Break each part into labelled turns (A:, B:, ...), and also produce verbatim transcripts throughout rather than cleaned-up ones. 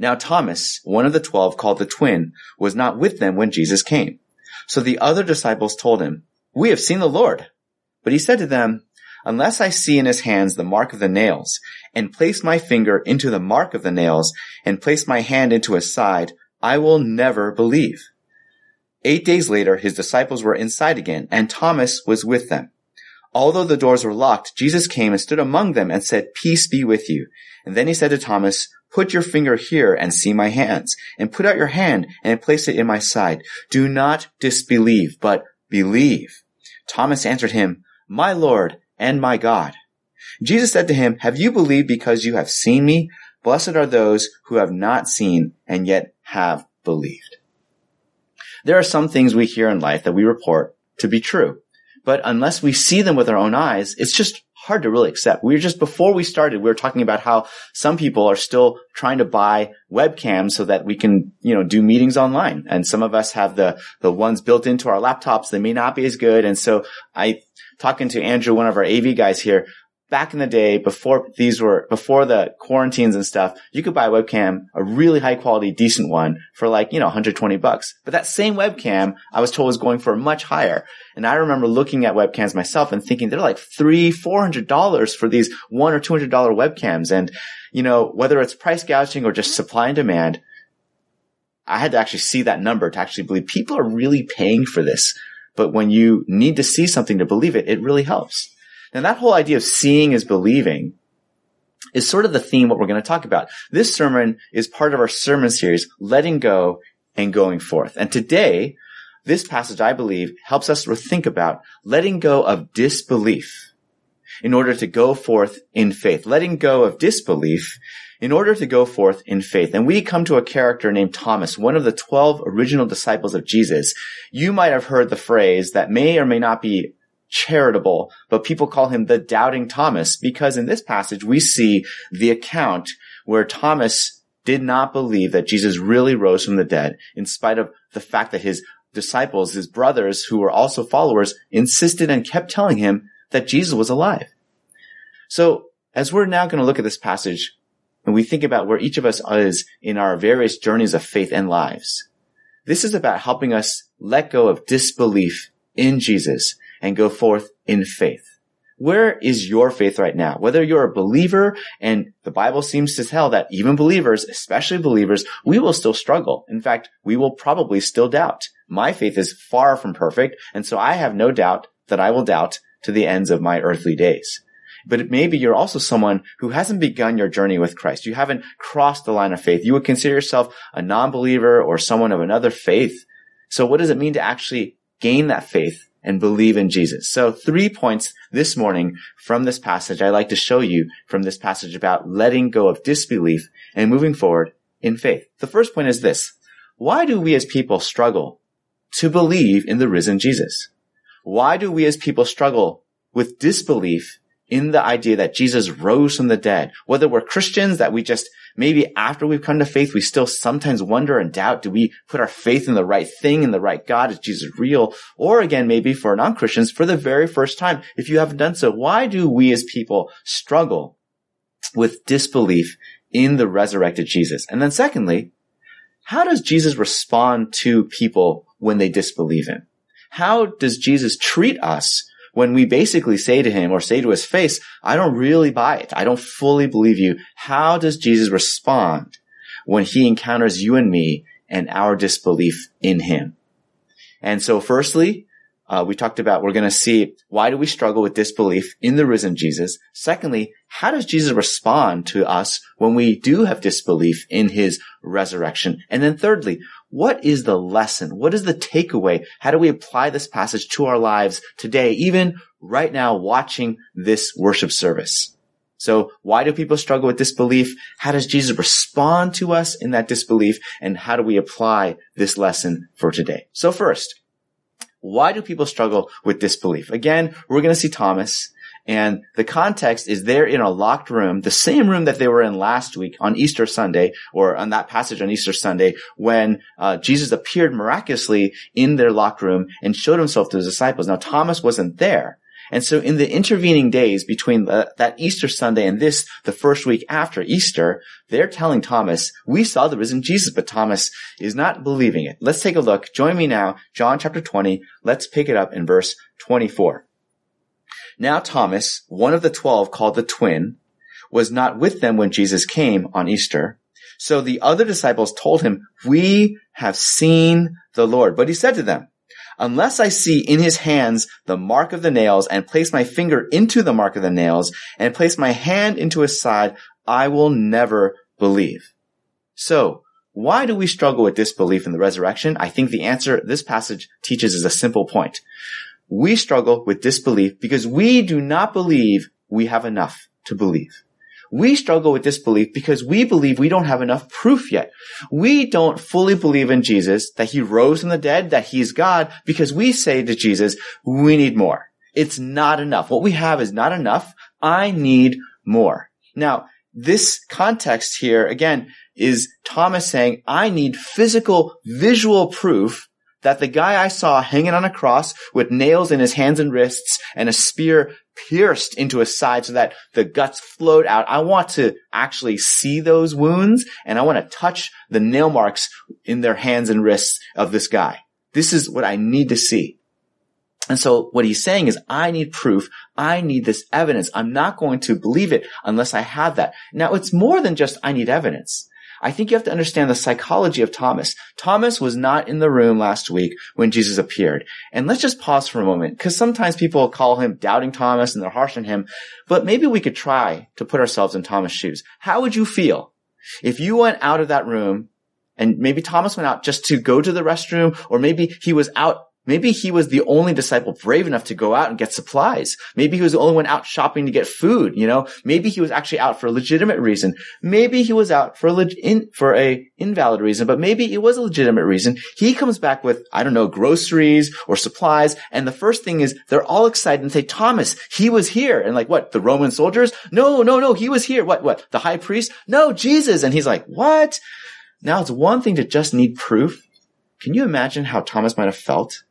A: Now Thomas, one of the twelve called the twin, was not with them when Jesus came. So the other disciples told him, "We have seen the Lord." But he said to them, "Unless I see in his hands the mark of the nails, and place my finger into the mark of the nails, and place my hand into his side, I will never believe." Eight days later, his disciples were inside again, and Thomas was with them. Although the doors were locked, Jesus came and stood among them and said, "Peace be with you." And then he said to Thomas, "Put your finger here and see my hands, and put out your hand and place it in my side. Do not disbelieve, but believe." Thomas answered him, "My Lord and my God." Jesus said to him, "Have you believed because you have seen me? Blessed are those who have not seen and yet have believed." There are some things we hear in life that we report to be true, but unless we see them with our own eyes, it's just hard to really accept. We were just, before we started, we were talking about how some people are still trying to buy webcams so that we can, you know, do meetings online. And some of us have the, the ones built into our laptops. They may not be as good. And so I, talking to Andrew, one of our A V guys here, back in the day, before these were, before the quarantines and stuff, you could buy a webcam, a really high quality, decent one for like, you know, one hundred twenty bucks. But that same webcam, I was told, was going for much higher. And I remember looking at webcams myself and thinking they're like three, four hundred dollars for these one or two hundred dollar webcams. And, you know, whether it's price gouging or just supply and demand, I had to actually see that number to actually believe people are really paying for this. But when you need to see something to believe it, it really helps. Now, that whole idea of seeing is believing is sort of the theme what we're going to talk about. This sermon is part of our sermon series, Letting Go and Going Forth. And today, this passage, I believe, helps us to think about letting go of disbelief in order to go forth in faith. Letting go of disbelief in order to go forth in faith. And we come to a character named Thomas, one of the twelve original disciples of Jesus. You might have heard the phrase that may or may not be charitable, but people call him the Doubting Thomas, because in this passage we see the account where Thomas did not believe that Jesus really rose from the dead, in spite of the fact that his disciples, his brothers, who were also followers, insisted and kept telling him that Jesus was alive. So as we're now going to look at this passage and we think about where each of us is in our various journeys of faith and lives, this is about helping us let go of disbelief in Jesus and go forth in faith. Where is your faith right now? Whether you're a believer, and the Bible seems to tell that even believers, especially believers, we will still struggle. In fact, we will probably still doubt. My faith is far from perfect, and so I have no doubt that I will doubt to the ends of my earthly days. But maybe you're also someone who hasn't begun your journey with Christ. You haven't crossed the line of faith. You would consider yourself a non-believer or someone of another faith. So what does it mean to actually gain that faith and believe in Jesus? So three points this morning from this passage I'd like to show you from this passage about letting go of disbelief and moving forward in faith. The first point is this: why do we as people struggle to believe in the risen Jesus? Why do we as people struggle with disbelief in the idea that Jesus rose from the dead? Whether we're Christians, that we just, maybe after we've come to faith, we still sometimes wonder and doubt, do we put our faith in the right thing, in the right God? Is Jesus real? Or again, maybe for non-Christians, for the very first time, if you haven't done so, why do we as people struggle with disbelief in the resurrected Jesus? And then secondly, how does Jesus respond to people when they disbelieve him? How does Jesus treat us when we basically say to him or say to his face, I don't really buy it. I don't fully believe you. How does Jesus respond when he encounters you and me and our disbelief in him? And so firstly, uh, we talked about, we're going to see, why do we struggle with disbelief in the risen Jesus? Secondly, how does Jesus respond to us when we do have disbelief in his resurrection? And then thirdly, what is the lesson? What is the takeaway? How do we apply this passage to our lives today, even right now watching this worship service? So why do people struggle with disbelief? How does Jesus respond to us in that disbelief? And how do we apply this lesson for today? So first, why do people struggle with disbelief? Again, we're going to see Thomas. And the context is they're in a locked room, the same room that they were in last week on Easter Sunday, or on that passage on Easter Sunday, when uh, Jesus appeared miraculously in their locked room and showed himself to his disciples. Now, Thomas wasn't there. And so in the intervening days between the, that Easter Sunday and this, the first week after Easter, they're telling Thomas, we saw the risen Jesus, but Thomas is not believing it. Let's take a look. Join me now, John chapter twenty. Let's pick it up in verse twenty-four. Now Thomas, one of the twelve called the twin, was not with them when Jesus came on Easter. So the other disciples told him, we have seen the Lord. But he said to them, unless I see in his hands the mark of the nails and place my finger into the mark of the nails and place my hand into his side, I will never believe. So why do we struggle with disbelief in the resurrection? I think the answer this passage teaches is a simple point. We struggle with disbelief because we do not believe we have enough to believe. We struggle with disbelief because we believe we don't have enough proof yet. We don't fully believe in Jesus, that he rose from the dead, that he's God, because we say to Jesus, we need more. It's not enough. What we have is not enough. I need more. Now, this context here, again, is Thomas saying, I need physical, visual proof that the guy I saw hanging on a cross with nails in his hands and wrists and a spear pierced into his side so that the guts flowed out. I want to actually see those wounds, and I want to touch the nail marks in their hands and wrists of this guy. This is what I need to see. And so what he's saying is, I need proof. I need this evidence. I'm not going to believe it unless I have that. Now, it's more than just I need evidence. I think you have to understand the psychology of Thomas. Thomas was not in the room last week when Jesus appeared. And let's just pause for a moment, because sometimes people call him doubting Thomas and they're harsh on him. But maybe we could try to put ourselves in Thomas' shoes. How would you feel if you went out of that room and maybe Thomas went out just to go to the restroom, or maybe he was out Maybe he was the only disciple brave enough to go out and get supplies. Maybe he was the only one out shopping to get food, you know. Maybe he was actually out for a legitimate reason. Maybe he was out for a, leg- in, for a invalid reason, but maybe it was a legitimate reason. He comes back with, I don't know, groceries or supplies, and the first thing is they're all excited and say, Thomas, he was here. And like, what, the Roman soldiers? No, no, no, he was here. What, what, the high priest? No, Jesus. And he's like, what? Now it's one thing to just need proof. Can you imagine how Thomas might have felt?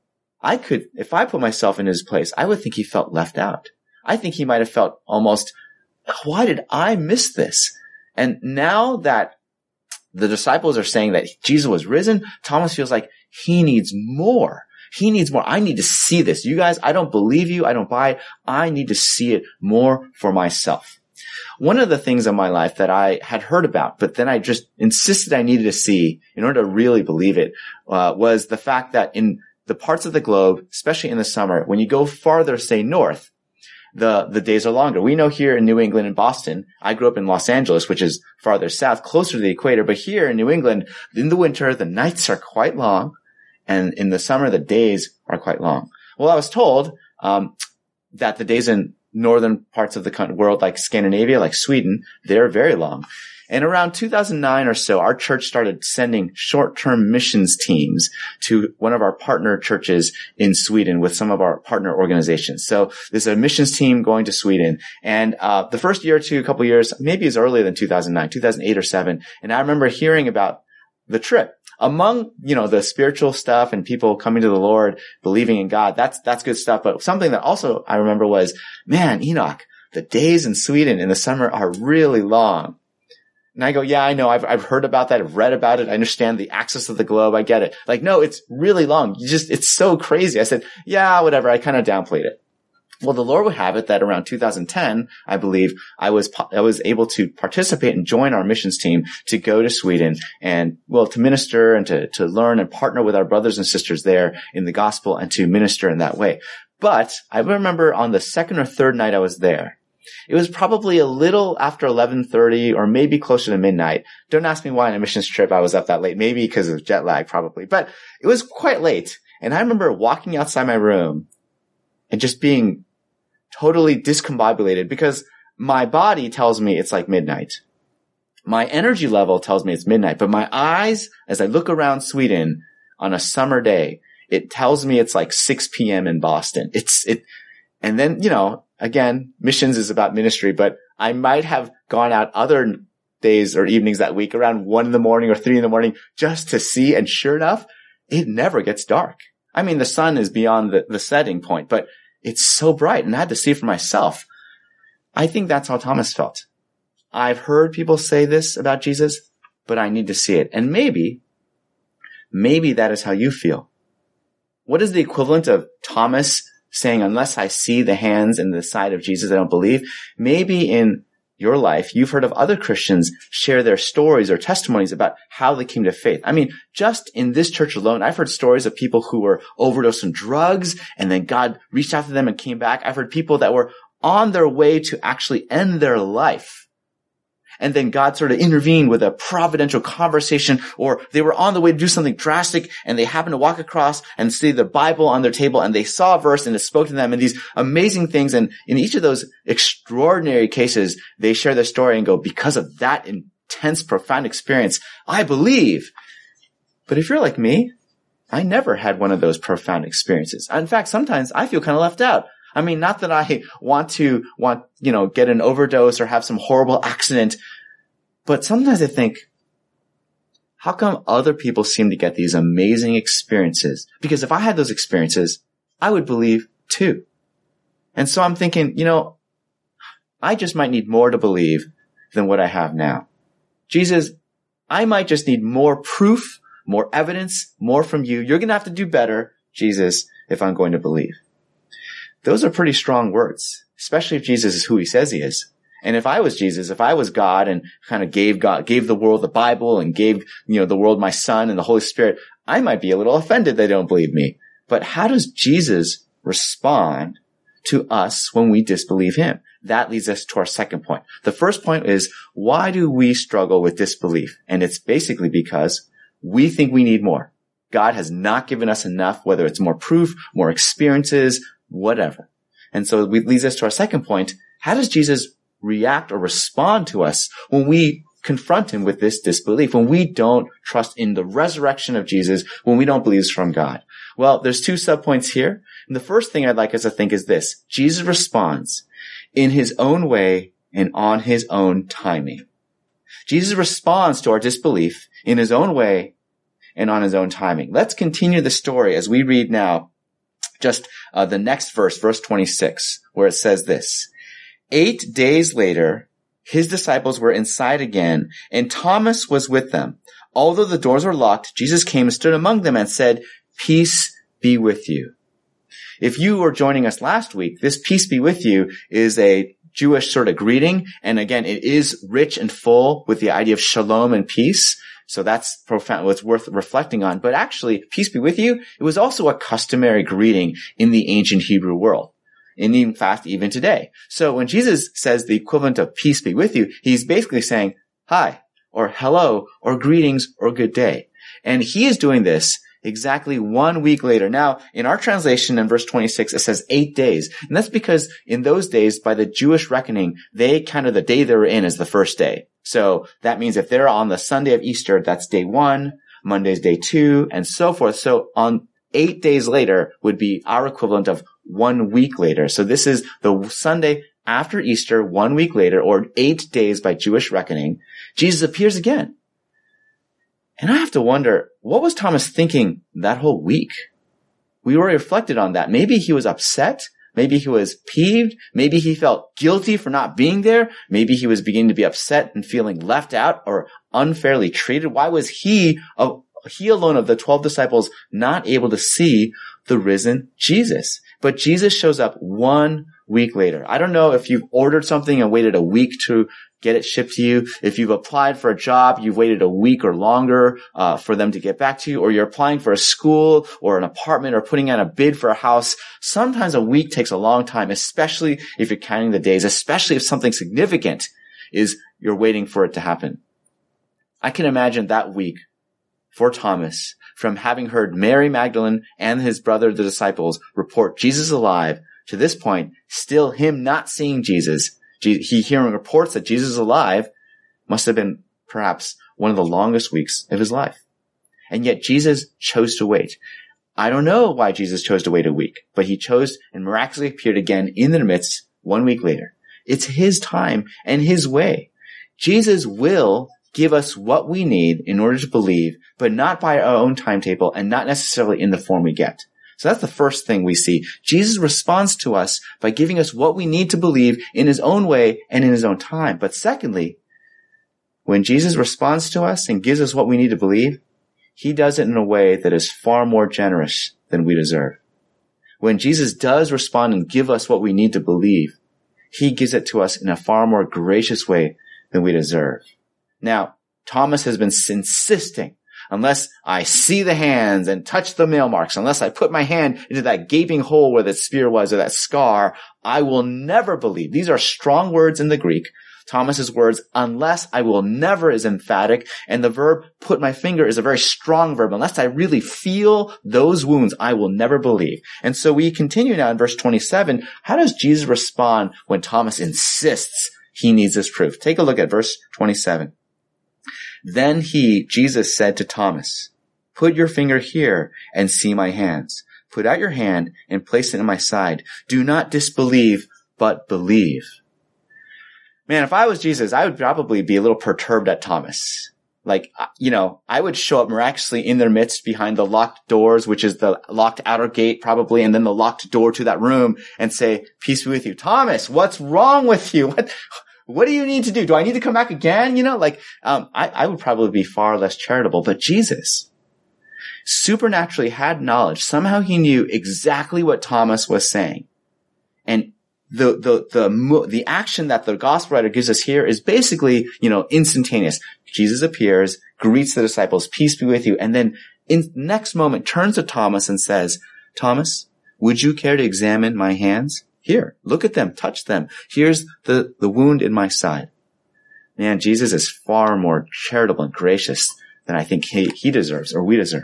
A: I could, if I put myself in his place, I would think he felt left out. I think he might have felt almost, why did I miss this? And now that the disciples are saying that Jesus was risen, Thomas feels like he needs more. He needs more. I need to see this. You guys, I don't believe you. I don't buy it. I need to see it more for myself. One of the things in my life that I had heard about, but then I just insisted I needed to see in order to really believe it, uh, was the fact that in the parts of the globe, especially in the summer, when you go farther, say north, the, the days are longer. We know here in New England and Boston, I grew up in Los Angeles, which is farther south, closer to the equator. But here in New England, in the winter, the nights are quite long. And in the summer, the days are quite long. Well, I was told, um, that the days in northern parts of the world, like Scandinavia, like Sweden, they're very long. And around two thousand nine or so, our church started sending short-term missions teams to one of our partner churches in Sweden with some of our partner organizations. So there's a missions team going to Sweden. And uh the first year or two, a couple of years, maybe it's earlier than two thousand nine, two thousand eight or seven. And I remember hearing about the trip. Among, you know, the spiritual stuff and people coming to the Lord, believing in God, that's that's good stuff. But something that also I remember was, man, Enoch, the days in Sweden in the summer are really long. And I go, yeah, I know. I've, I've heard about that. I've read about it. I understand the axis of the globe. I get it. Like, no, it's really long. You just, it's so crazy. I said, yeah, whatever. I kind of downplayed it. Well, the Lord would have it that around two thousand ten, I believe, I was, I was able to participate and join our missions team to go to Sweden and, well, to minister and to, to learn and partner with our brothers and sisters there in the gospel and to minister in that way. But I remember on the second or third night I was there, it was probably a little after eleven thirty or maybe closer to midnight. Don't ask me why on a missions trip I was up that late. Maybe because of jet lag, probably. But it was quite late. And I remember walking outside my room and just being totally discombobulated because my body tells me it's like midnight. My energy level tells me it's midnight. But my eyes, as I look around Sweden on a summer day, it tells me it's like six p.m. in Boston. It's, it, and then, you know, again, missions is about ministry, but I might have gone out other days or evenings that week around one in the morning or three in the morning just to see. And sure enough, it never gets dark. I mean, the sun is beyond the, the setting point, but it's so bright, and I had to see it for myself. I think that's how Thomas felt. I've heard people say this about Jesus, but I need to see it. And maybe, maybe that is how you feel. What is the equivalent of Thomas saying, unless I see the hands and the side of Jesus, I don't believe? Maybe in your life, you've heard of other Christians share their stories or testimonies about how they came to faith. I mean, just in this church alone, I've heard stories of people who were overdosed on drugs and then God reached out to them and came back. I've heard people that were on their way to actually end their life, and then God sort of intervened with a providential conversation, or they were on the way to do something drastic and they happened to walk across and see the Bible on their table and they saw a verse and it spoke to them, and these amazing things. And in each of those extraordinary cases, they share their story and go, because of that intense, profound experience, I believe. But if you're like me, I never had one of those profound experiences. In fact, sometimes I feel kind of left out. I mean, not that I want to, want, you know, get an overdose or have some horrible accident, but sometimes I think, how come other people seem to get these amazing experiences? Because if I had those experiences, I would believe too. And so I'm thinking, you know, I just might need more to believe than what I have now. Jesus, I might just need more proof, more evidence, more from you. You're going to have to do better, Jesus, if I'm going to believe. Those are pretty strong words, especially if Jesus is who he says he is. And if I was Jesus, if I was God and kind of gave God, gave the world the Bible and gave, you know, the world my Son and the Holy Spirit, I might be a little offended they don't believe me. But how does Jesus respond to us when we disbelieve him? That leads us to our second point. The first point is, why do we struggle with disbelief? And it's basically because we think we need more. God has not given us enough, whether it's more proof, more experiences, whatever. And so it leads us to our second point. How does Jesus react or respond to us when we confront him with this disbelief, when we don't trust in the resurrection of Jesus, when we don't believe it's from God? Well, there's two subpoints here. And the first thing I'd like us to think is this. Jesus responds in his own way and on his own timing. Jesus responds to our disbelief in his own way and on his own timing. Let's continue the story as we read now just uh, the next verse, verse twenty-six, where it says this. Eight days later, his disciples were inside again, and Thomas was with them. Although the doors were locked, Jesus came and stood among them and said, "Peace be with you." If you were joining us last week, this "peace be with you" is a Jewish sort of greeting. And again, it is rich and full with the idea of shalom and peace. So that's profound, what's worth reflecting on. But actually, peace be with you, it was also a customary greeting in the ancient Hebrew world. And in fact, even today. So when Jesus says the equivalent of peace be with you, he's basically saying hi, or hello, or greetings, or good day. And he is doing this exactly one week later. Now, in our translation in verse twenty-six, it says eight days. And that's because in those days, by the Jewish reckoning, they counted the day they were in as the first day. So that means if they're on the Sunday of Easter, that's day one, Monday's day two, and so forth. So on eight days later would be our equivalent of one week later. So this is the Sunday after Easter, one week later, or eight days by Jewish reckoning. Jesus appears again. And I have to wonder, what was Thomas thinking that whole week? We already reflected on that. Maybe he was upset. Maybe he was peeved. Maybe he felt guilty for not being there. Maybe he was beginning to be upset and feeling left out or unfairly treated. Why was he, uh, he alone of the twelve disciples, not able to see the risen Jesus? But Jesus shows up one week later. I don't know if you've ordered something and waited a week to get it shipped to you. If you've applied for a job, you've waited a week or longer uh, for them to get back to you, or you're applying for a school or an apartment or putting out a bid for a house. Sometimes a week takes a long time, especially if you're counting the days, especially if something significant is you're waiting for it to happen. I can imagine that week for Thomas, from having heard Mary Magdalene and his brother, the disciples, report Jesus alive, to this point, still him not seeing Jesus. He hearing reports that Jesus is alive must have been perhaps one of the longest weeks of his life. And yet Jesus chose to wait. I don't know why Jesus chose to wait a week, but he chose and miraculously appeared again in their midst one week later. It's his time and his way. Jesus will give us what we need in order to believe, but not by our own timetable and not necessarily in the form we get. So that's the first thing we see. Jesus responds to us by giving us what we need to believe in his own way and in his own time. But secondly, when Jesus responds to us and gives us what we need to believe, he does it in a way that is far more generous than we deserve. When Jesus does respond and give us what we need to believe, he gives it to us in a far more gracious way than we deserve. Now, Thomas has been insisting, unless I see the hands and touch the nail marks, unless I put my hand into that gaping hole where the spear was or that scar, I will never believe. These are strong words in the Greek. Thomas's words, unless I will never, is emphatic, and the verb put my finger is a very strong verb. Unless I really feel those wounds, I will never believe. And so we continue now in verse twenty-seven. How does Jesus respond when Thomas insists he needs this proof? Take a look at verse twenty-seven. Then he, Jesus, said to Thomas, put your finger here and see my hands. Put out your hand and place it in my side. Do not disbelieve, but believe. Man, if I was Jesus, I would probably be a little perturbed at Thomas. Like, you know, I would show up miraculously in their midst behind the locked doors, which is the locked outer gate probably, and then the locked door to that room, and say, peace be with you. Thomas, what's wrong with you? What, what do you need to do? Do I need to come back again? You know, like, um, I, I would probably be far less charitable. But Jesus supernaturally had knowledge. Somehow he knew exactly what Thomas was saying. And The, the, the, the action that the gospel writer gives us here is basically, you know, instantaneous. Jesus appears, greets the disciples, peace be with you, and then in the next moment turns to Thomas and says, Thomas, would you care to examine my hands? Here, look at them, touch them. Here's the, the wound in my side. Man, Jesus is far more charitable and gracious than I think he, he deserves or we deserve.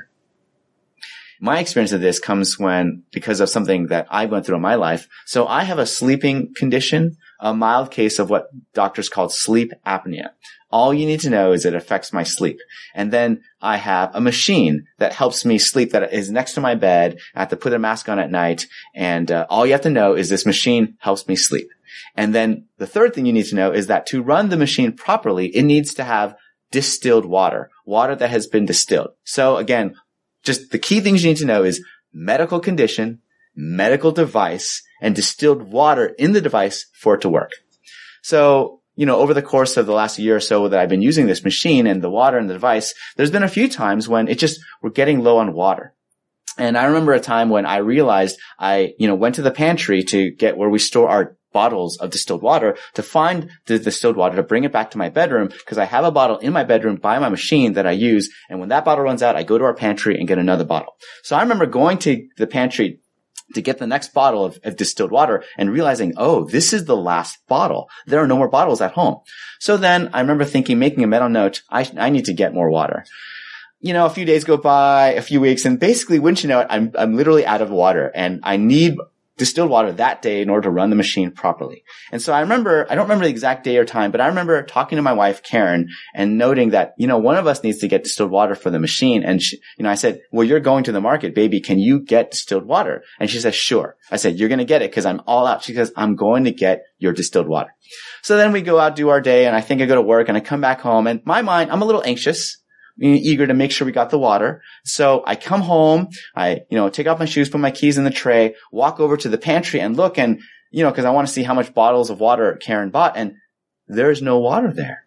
A: My experience of this comes when, because of something that I went through in my life. So I have a sleeping condition, a mild case of what doctors call sleep apnea. All you need to know is it affects my sleep. And then I have a machine that helps me sleep that is next to my bed. I have to put a mask on at night. And uh, all you have to know is this machine helps me sleep. And then the third thing you need to know is that to run the machine properly, it needs to have distilled water, water that has been distilled. So again, just the key things you need to know is medical condition, medical device, and distilled water in the device for it to work. So, you know, over the course of the last year or so that I've been using this machine and the water and the device, there's been a few times when it just, we're getting low on water. And I remember a time when I realized I, you know, went to the pantry to get where we store our bottles of distilled water to find the distilled water to bring it back to my bedroom because I have a bottle in my bedroom by my machine that I use. And when that bottle runs out, I go to our pantry and get another bottle. So I remember going to the pantry to get the next bottle of, of distilled water and realizing, oh, this is the last bottle. There are no more bottles at home. So then I remember thinking, making a mental note, I, I need to get more water. You know, a few days go by, a few weeks, and basically, wouldn't you know it, I'm, I'm literally out of water and I need distilled water that day in order to run the machine properly. And so I remember, I don't remember the exact day or time, but I remember talking to my wife, Karen, and noting that, you know, one of us needs to get distilled water for the machine. And she, you know, I said, well, you're going to the market, baby. Can you get distilled water? And she says, sure. I said, you're going to get it because I'm all out. She says, I'm going to get your distilled water. So then we go out, do our day, and I think I go to work and I come back home and my mind, I'm a little anxious, eager to make sure we got the water. So I come home, I, you know, take off my shoes, put my keys in the tray, walk over to the pantry and look and, you know, cause I want to see how much bottles of water Karen bought and there's no water there.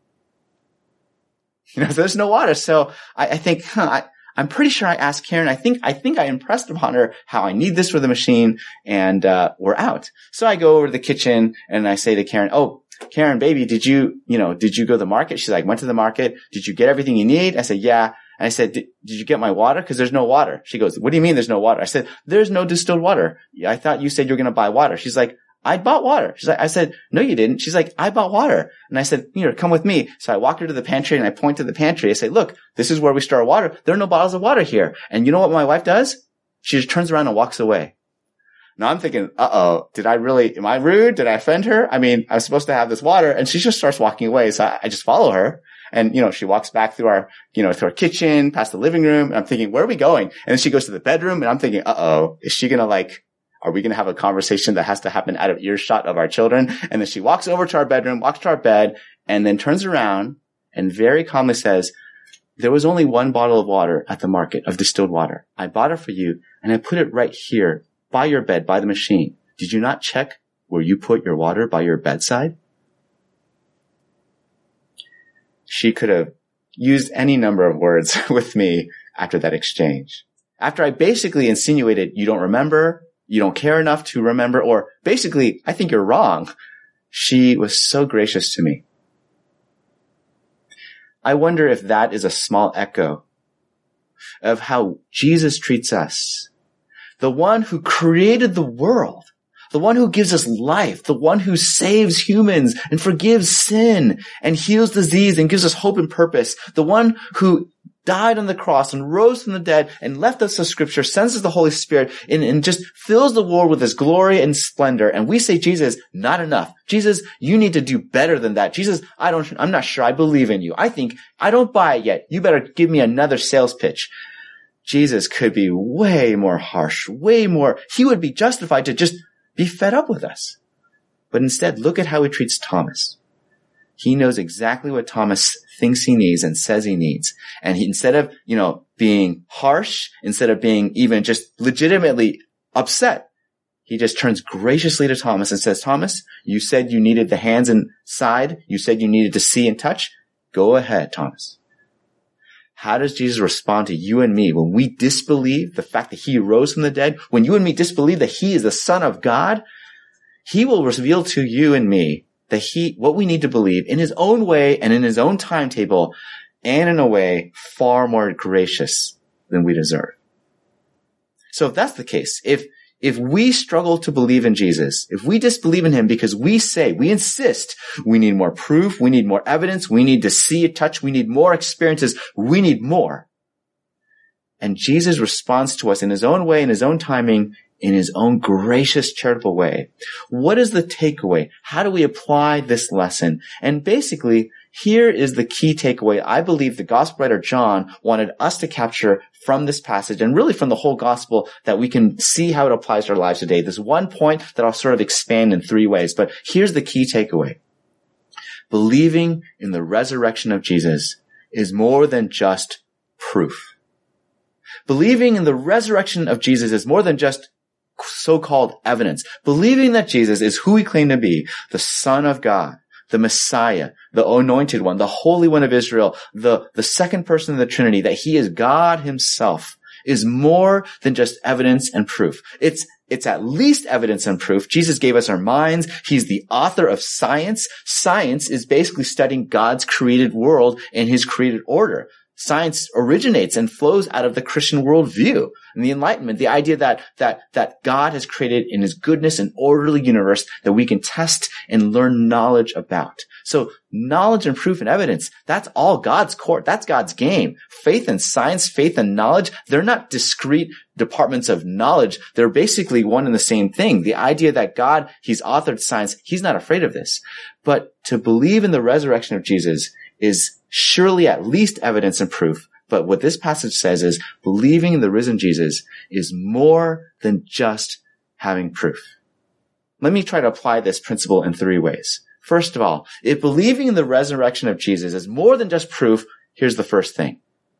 A: You know, there's no water. So I, I think, huh, I, I'm pretty sure I asked Karen, I think, I think I impressed upon her how I need this for the machine and, uh, we're out. So I go over to the kitchen and I say to Karen, oh, Karen, baby, did you, you know, did you go to the market? She's like, went to the market. Did you get everything you need? I said, yeah. And I said, did, did you get my water? Cause there's no water. She goes, what do you mean there's no water? I said, there's no distilled water. I thought you said you were going to buy water. She's like, I bought water. She's like, I said, no, you didn't. She's like, I bought water. And I said, here, come with me. So I walked her to the pantry and I point to the pantry. I say, look, this is where we store our water. There are no bottles of water here. And you know what my wife does? She just turns around and walks away. Now I'm thinking, uh-oh, did I really, am I rude? Did I offend her? I mean, I was supposed to have this water and she just starts walking away. So I, I just follow her and, you know, she walks back through our, you know, through our kitchen, past the living room. And I'm thinking, where are we going? And then she goes to the bedroom and I'm thinking, uh-oh, is she going to like, are we going to have a conversation that has to happen out of earshot of our children? And then she walks over to our bedroom, walks to our bed and then turns around and very calmly says, there was only one bottle of water at the market of distilled water. I bought it for you and I put it right here by your bed, by the machine. Did you not check where you put your water by your bedside? She could have used any number of words with me after that exchange. After I basically insinuated, you don't remember, you don't care enough to remember, or basically, I think you're wrong, she was so gracious to me. I wonder if that is a small echo of how Jesus treats us. The one who created the world, the one who gives us life, the one who saves humans and forgives sin and heals disease and gives us hope and purpose, the one who died on the cross and rose from the dead and left us the scripture, sends us the Holy Spirit and, and just fills the world with his glory and splendor. And we say, Jesus, not enough. Jesus, you need to do better than that. Jesus, I don't, I'm not sure I believe in you. I think I don't buy it yet. You better give me another sales pitch. Jesus could be way more harsh, way more. He would be justified to just be fed up with us. But instead, look at how he treats Thomas. He knows exactly what Thomas thinks he needs and says he needs. And he, instead of, you know, being harsh, instead of being even just legitimately upset, he just turns graciously to Thomas and says, Thomas, you said you needed the hands and side. You said you needed to see and touch. Go ahead, Thomas. How does Jesus respond to you and me when we disbelieve the fact that he rose from the dead? When you and me disbelieve that he is the Son of God, he will reveal to you and me that he, what we need to believe in his own way and in his own timetable, and in a way far more gracious than we deserve. So if that's the case, if, if we struggle to believe in Jesus, if we disbelieve in him because we say, we insist, we need more proof, we need more evidence, we need to see it, touch, we need more experiences, we need more. And Jesus responds to us in his own way, in his own timing, in his own gracious, charitable way. What is the takeaway? How do we apply this lesson? And basically, here is the key takeaway I believe the gospel writer John wanted us to capture from this passage, and really from the whole gospel, that we can see how it applies to our lives today. There's one point that I'll sort of expand in three ways, but here's the key takeaway. Believing in the resurrection of Jesus is more than just proof. Believing in the resurrection of Jesus is more than just so-called evidence. Believing that Jesus is who he claimed to be, the Son of God, the Messiah, the anointed one, the Holy One of Israel, the, the second person of the Trinity, that he is God himself, is more than just evidence and proof. It's, it's at least evidence and proof. Jesus gave us our minds. He's the author of science. Science is basically studying God's created world and his created order. Science originates and flows out of the Christian worldview and the Enlightenment, the idea that, that, that God has created in his goodness an orderly universe that we can test and learn knowledge about. So knowledge and proof and evidence, that's all God's court. That's God's game. Faith and science, faith and knowledge, they're not discrete departments of knowledge. They're basically one and the same thing. The idea that God, he's authored science, he's not afraid of this. But to believe in the resurrection of Jesus is surely at least evidence and proof. But what this passage says is believing in the risen Jesus is more than just having proof. Let me try to apply this principle in three ways. First of all, if believing in the resurrection of Jesus is more than just proof, here's the first thing.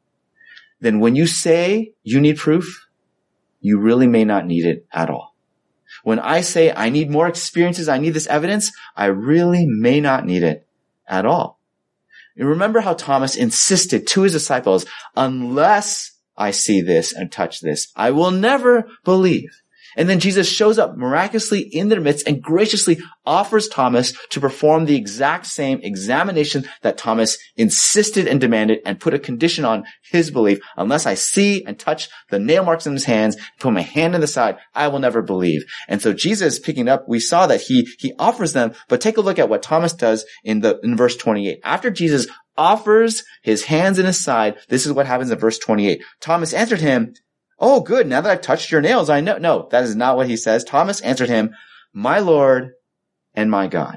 A: Then when you say you need proof, you really may not need it at all. When I say I need more experiences, I need this evidence, I really may not need it at all. And remember how Thomas insisted to his disciples, unless I see this and touch this, I will never believe. And then Jesus shows up miraculously in their midst and graciously offers Thomas to perform the exact same examination that Thomas insisted and demanded and put a condition on his belief. Unless I see and touch the nail marks in his hands, put my hand in the side, I will never believe. And so Jesus picking up, we saw that he, he offers them, but take a look at what Thomas does in the, in verse twenty-eight. After Jesus offers his hands in his side, this is what happens in verse twenty-eight. Thomas answered him, "Oh, good. Now that I've touched your nails, I know." No, that is not what he says. Thomas answered him, "My Lord and my God."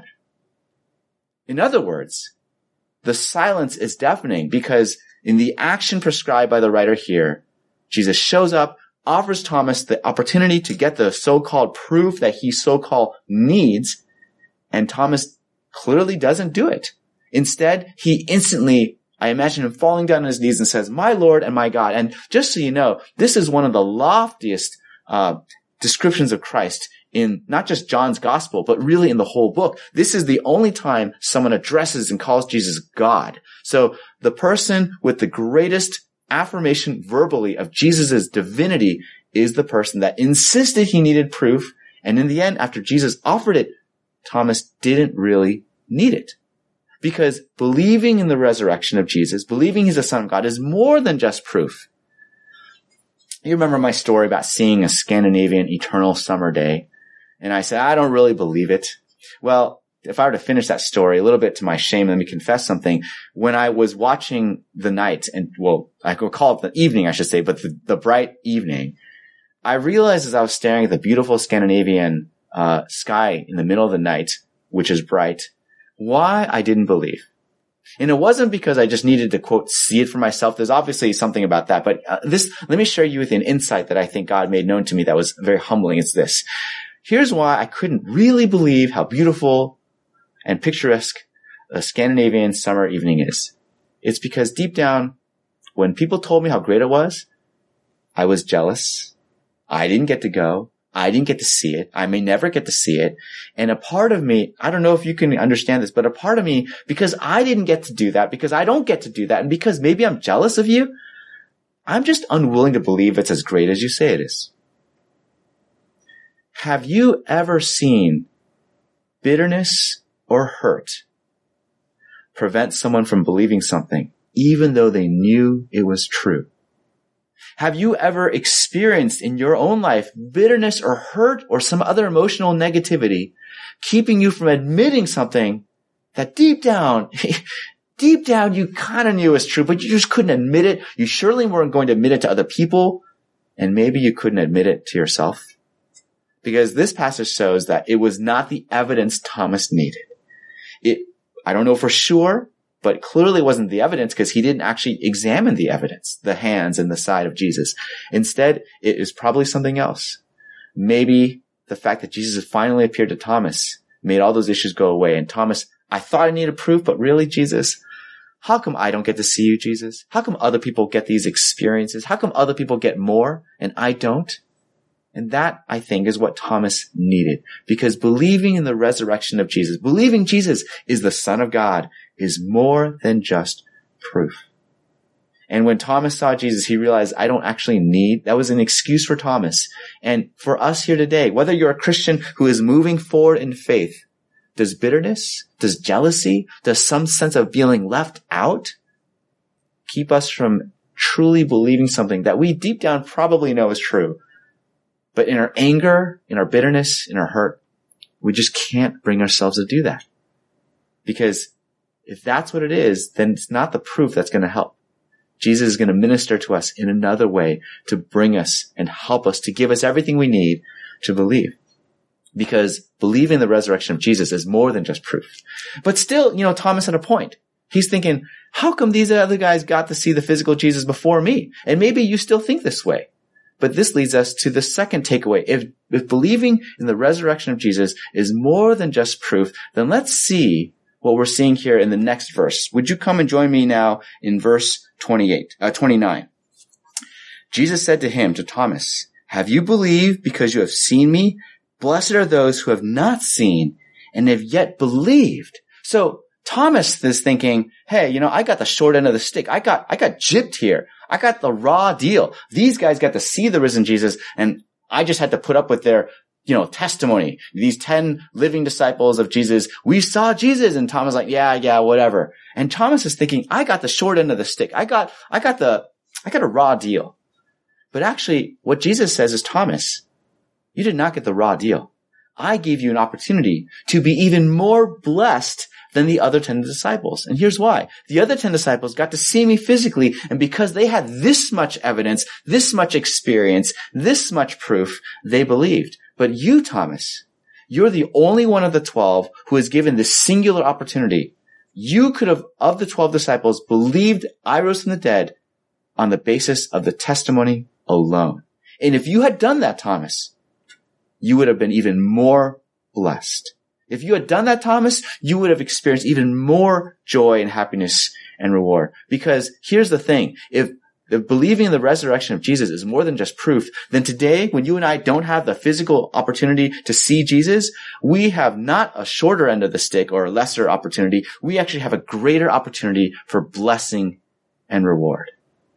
A: In other words, the silence is deafening because in the action prescribed by the writer here, Jesus shows up, offers Thomas the opportunity to get the so-called proof that he so-called needs, and Thomas clearly doesn't do it. Instead, he instantly I imagine him falling down on his knees and says, my Lord and my God. And just so you know, this is one of the loftiest uh descriptions of Christ in not just John's gospel, but really in the whole book. This is the only time someone addresses and calls Jesus God. So the person with the greatest affirmation verbally of Jesus' divinity is the person that insisted he needed proof. And in the end, after Jesus offered it, Thomas didn't really need it. Because believing in the resurrection of Jesus, believing he's the Son of God, is more than just proof. You remember my story about seeing a Scandinavian eternal summer day. And I said, I don't really believe it. Well, if I were to finish that story a little bit to my shame, let me confess something. When I was watching the night, and well, I could call it the evening, I should say, but the, the bright evening, I realized as I was staring at the beautiful Scandinavian uh sky in the middle of the night, which is bright, why I didn't believe. And it wasn't because I just needed to, quote, see it for myself. There's obviously something about that. But uh, this, let me share you with an insight that I think God made known to me that was very humbling. It's this. Here's why I couldn't really believe how beautiful and picturesque a Scandinavian summer evening is. It's because deep down, when people told me how great it was, I was jealous. I didn't get to go. I didn't get to see it. I may never get to see it. And a part of me, I don't know if you can understand this, but a part of me, because I didn't get to do that, because I don't get to do that, and because maybe I'm jealous of you, I'm just unwilling to believe it's as great as you say it is. Have you ever seen bitterness or hurt prevent someone from believing something, even though they knew it was true? Have you ever experienced in your own life bitterness or hurt or some other emotional negativity keeping you from admitting something that deep down, deep down you kind of knew was true, but you just couldn't admit it? You surely weren't going to admit it to other people, and maybe you couldn't admit it to yourself. Because this passage shows that it was not the evidence Thomas needed. It, I don't know for sure, but clearly wasn't the evidence because he didn't actually examine the evidence, the hands and the side of Jesus. Instead, it is probably something else. Maybe the fact that Jesus finally appeared to Thomas made all those issues go away. And Thomas, I thought I needed proof, but really, Jesus, how come I don't get to see you, Jesus? How come other people get these experiences? How come other people get more and I don't? And that, I think, is what Thomas needed. Because believing in the resurrection of Jesus, believing Jesus is the Son of God, is more than just proof. And when Thomas saw Jesus, he realized, I don't actually need, that was an excuse for Thomas. And for us here today, whether you're a Christian who is moving forward in faith, does bitterness, does jealousy, does some sense of feeling left out keep us from truly believing something that we deep down probably know is true? But in our anger, in our bitterness, in our hurt, we just can't bring ourselves to do that. Because if that's what it is, then it's not the proof that's going to help. Jesus is going to minister to us in another way to bring us and help us, to give us everything we need to believe. Because believing the resurrection of Jesus is more than just proof. But still, you know, Thomas had a point. He's thinking, how come these other guys got to see the physical Jesus before me? And maybe you still think this way. But this leads us to the second takeaway. If, if believing in the resurrection of Jesus is more than just proof, then let's see what we're seeing here in the next verse. Would you come and join me now in verse twenty-eight, uh, twenty-nine? Jesus said to him, to Thomas, have you believed because you have seen me? Blessed are those who have not seen and have yet believed. So Thomas is thinking, hey, you know, I got the short end of the stick. I got, I got gypped here. I got the raw deal. These guys got to see the risen Jesus, and I just had to put up with their, you know, testimony. These ten living disciples of Jesus, we saw Jesus. And Thomas is like, yeah, yeah, whatever. And Thomas is thinking, I got the short end of the stick. I got, I got the, I got a raw deal. But actually, what Jesus says is, Thomas, you did not get the raw deal. I gave you an opportunity to be even more blessed than the other ten disciples. And here's why. The other ten disciples got to see me physically, and because they had this much evidence, this much experience, this much proof, they believed. But you, Thomas, you're the only one of the twelve who is given this singular opportunity. You could have, of the twelve disciples, believed I rose from the dead on the basis of the testimony alone. And if you had done that, Thomas, you would have been even more blessed. If you had done that, Thomas, you would have experienced even more joy and happiness and reward. Because here's the thing. If If believing in the resurrection of Jesus is more than just proof, then today, when you and I don't have the physical opportunity to see Jesus, we have not a shorter end of the stick or a lesser opportunity. We actually have a greater opportunity for blessing and reward.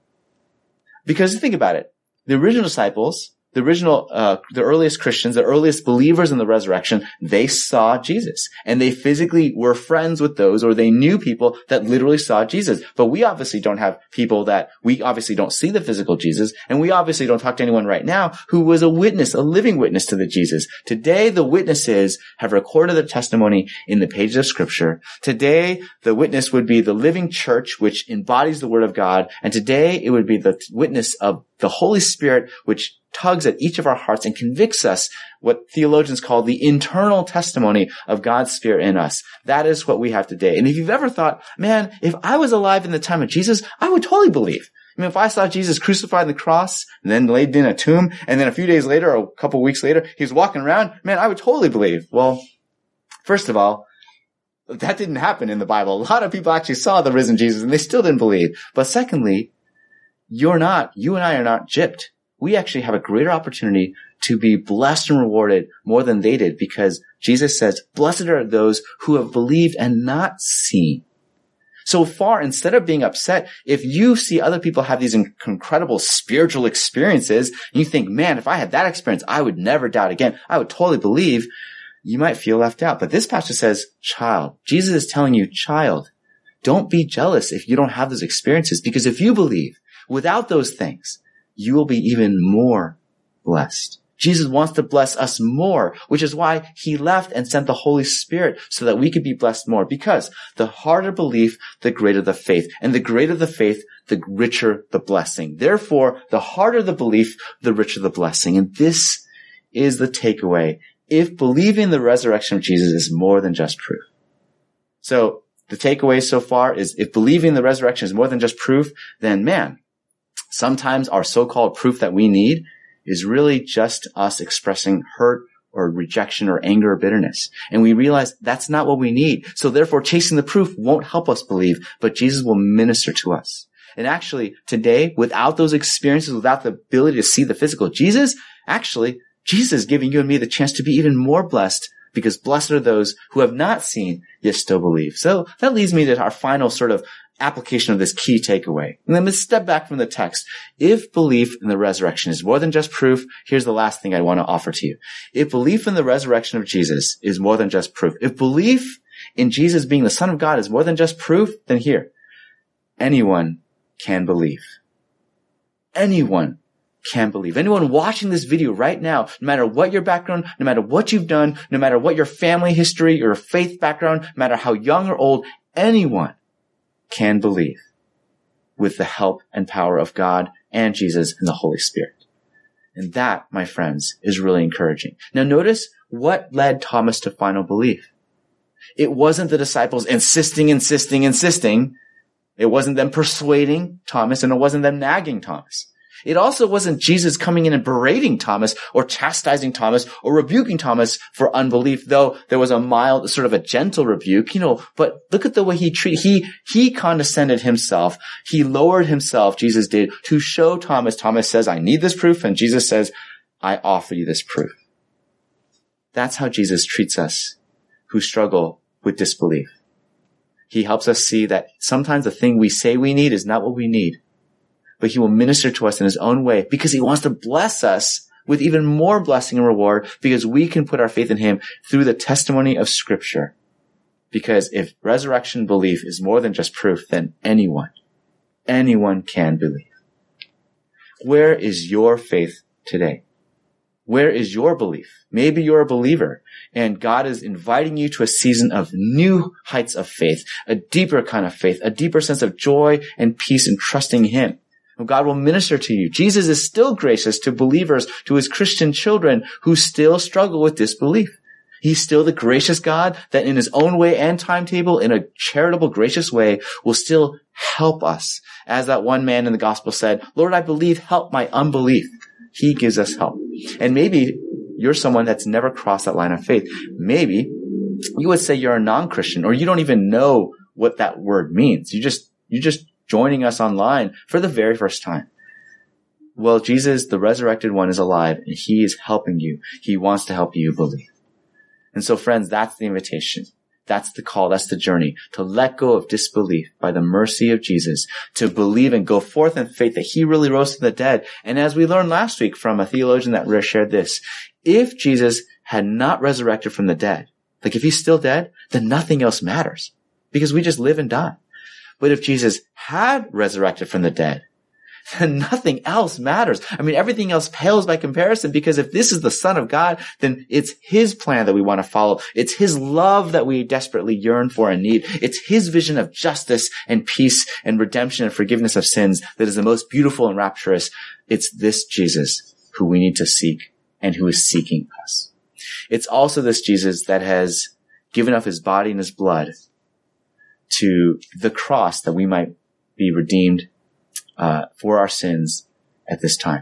A: Because think about it. The original disciples, the original, uh, the earliest Christians, the earliest believers in the resurrection, they saw Jesus. And they physically were friends with those, or they knew people that literally saw Jesus. But we obviously don't have people that, we obviously don't see the physical Jesus, and we obviously don't talk to anyone right now who was a witness, a living witness to the Jesus. Today, the witnesses have recorded their testimony in the pages of Scripture. Today, the witness would be the living church, which embodies the Word of God. And today, it would be the witness of the Holy Spirit, which tugs at each of our hearts and convicts us, what theologians call the internal testimony of God's Spirit in us. That is what we have today. And if you've ever thought, man, if I was alive in the time of Jesus, I would totally believe. I mean, if I saw Jesus crucified on the cross and then laid in a tomb, and then a few days later or a couple of weeks later, he was walking around, man, I would totally believe. Well, first of all, that didn't happen in the Bible. A lot of people actually saw the risen Jesus and they still didn't believe. But secondly, you're not, you and I are not gypped. We actually have a greater opportunity to be blessed and rewarded more than they did, because Jesus says, blessed are those who have believed and not seen. So far, instead of being upset, if you see other people have these incredible spiritual experiences, and you think, man, if I had that experience, I would never doubt again. I would totally believe. You might feel left out. But this passage says, child, Jesus is telling you, child, don't be jealous if you don't have those experiences, because if you believe without those things, you will be even more blessed. Jesus wants to bless us more, which is why he left and sent the Holy Spirit so that we could be blessed more. Because the harder belief, the greater the faith. And the greater the faith, the richer the blessing. Therefore, the harder the belief, the richer the blessing. And this is the takeaway. If believing the resurrection of Jesus is more than just proof. So the takeaway so far is, if believing the resurrection is more than just proof, then man, sometimes our so-called proof that we need is really just us expressing hurt or rejection or anger or bitterness. And we realize that's not what we need. So therefore, chasing the proof won't help us believe, but Jesus will minister to us. And actually, today, without those experiences, without the ability to see the physical Jesus, actually, Jesus is giving you and me the chance to be even more blessed, because blessed are those who have not seen, yet still believe. So that leads me to our final sort of application of this key takeaway. And then let's step back from the text. If belief in the resurrection is more than just proof, here's the last thing I want to offer to you. If belief in the resurrection of Jesus is more than just proof, if belief in Jesus being the Son of God is more than just proof, then here, anyone can believe. Anyone can believe. Anyone watching this video right now, no matter what your background, no matter what you've done, no matter what your family history, your faith background, no matter how young or old, anyone can believe with the help and power of God and Jesus and the Holy Spirit. And that, my friends, is really encouraging. Now notice what led Thomas to final belief. It wasn't the disciples insisting, insisting, insisting. It wasn't them persuading Thomas, and it wasn't them nagging Thomas. It also wasn't Jesus coming in and berating Thomas or chastising Thomas or rebuking Thomas for unbelief, though there was a mild, sort of a gentle rebuke, you know, but look at the way he treated, he, he condescended himself. He lowered himself, Jesus did, to show Thomas. Thomas says, I need this proof. And Jesus says, I offer you this proof. That's how Jesus treats us who struggle with disbelief. He helps us see that sometimes the thing we say we need is not what we need. But he will minister to us in his own way, because he wants to bless us with even more blessing and reward, because we can put our faith in him through the testimony of Scripture. Because if resurrection belief is more than just proof, then anyone, anyone can believe. Where is your faith today? Where is your belief? Maybe you're a believer, and God is inviting you to a season of new heights of faith, a deeper kind of faith, a deeper sense of joy and peace in trusting him. God will minister to you. Jesus is still gracious to believers, to his Christian children who still struggle with disbelief. He's still the gracious God that in his own way and timetable, in a charitable, gracious way, will still help us. As that one man in the gospel said, Lord, I believe, help my unbelief. He gives us help. And maybe you're someone that's never crossed that line of faith. Maybe you would say you're a non-Christian, or you don't even know what that word means. You just, you're just joining us online for the very first time. Well, Jesus, the resurrected one, is alive, and he is helping you. He wants to help you believe. And so, friends, that's the invitation. That's the call. That's the journey, to let go of disbelief by the mercy of Jesus, to believe and go forth in faith that he really rose from the dead. And as we learned last week from a theologian that shared this, if Jesus had not resurrected from the dead, like if he's still dead, then nothing else matters, because we just live and die. But if Jesus had resurrected from the dead, then nothing else matters. I mean, everything else pales by comparison, because if this is the Son of God, then it's his plan that we want to follow. It's his love that we desperately yearn for and need. It's his vision of justice and peace and redemption and forgiveness of sins that is the most beautiful and rapturous. It's this Jesus who we need to seek and who is seeking us. It's also this Jesus that has given up his body and his blood to the cross that we might be redeemed Uh, for our sins at this time.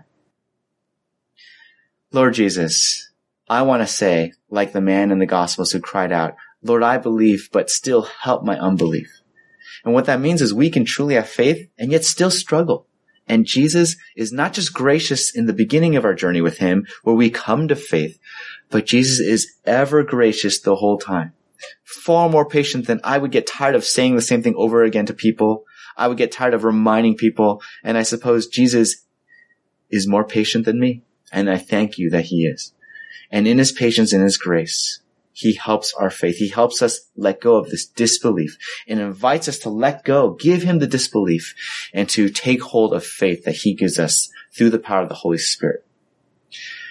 A: Lord Jesus, I want to say, like the man in the Gospels who cried out, Lord, I believe, but still help my unbelief. And what that means is we can truly have faith and yet still struggle. And Jesus is not just gracious in the beginning of our journey with him, where we come to faith, but Jesus is ever gracious the whole time. Far more patient than I would get tired of saying the same thing over again to people. I would get tired of reminding people. And I suppose Jesus is more patient than me. And I thank you that he is. And in his patience and his grace, he helps our faith. He helps us let go of this disbelief and invites us to let go, give him the disbelief, and to take hold of faith that he gives us through the power of the Holy Spirit.